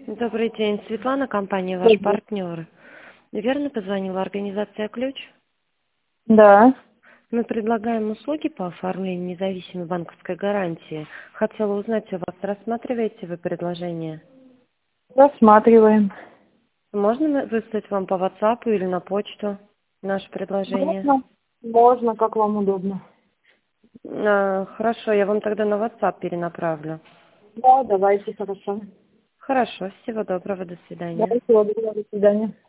Добрый день, Светлана, компания «Ваш партнер». Верно позвонила организация «Ключ»? Да, Мы предлагаем услуги по оформлению независимой банковской гарантии. Хотела узнать у вас, рассматриваете вы предложение? рассматриваем. Можно выслать вам по WhatsApp или на почту наше предложение? Можно? Можно, как вам удобно. Хорошо, я вам тогда на WhatsApp перенаправлю. Да, давайте, хорошо. Хорошо, всего доброго, до Да, свидания. всего доброго, до свидания.